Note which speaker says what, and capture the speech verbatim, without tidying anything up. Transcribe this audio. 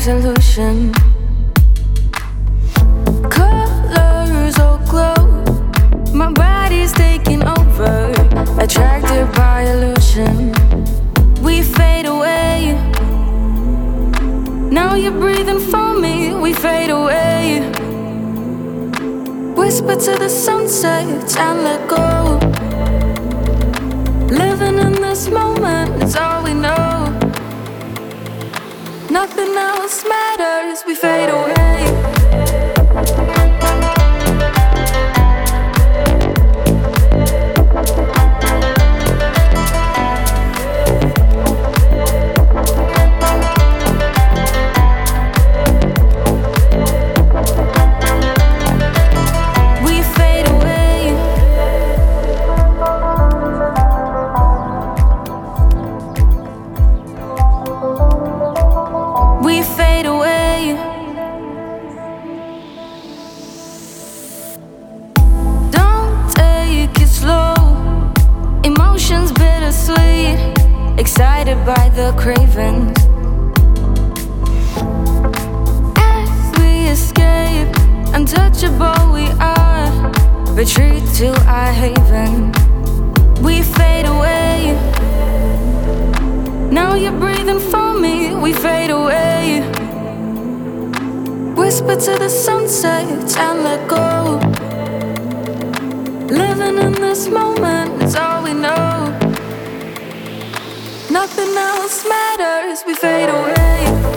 Speaker 1: resolution. Colors all glow, my body's taking over, attracted by illusion. We fade away, now you're breathing for me. We fade away, whisper to the sunset and let go. Living in this moment is all we know. Nothing else matters, we fade away. We fade away. Don't take it slow. Emotions bittersweet, excited by the cravings. As we escape, untouchable we are, retreat to our haven. We fade away, now you're breathing for me. We fade away, whisper to the sunset and let go. Living in this moment is all we know. Nothing else matters, we fade away.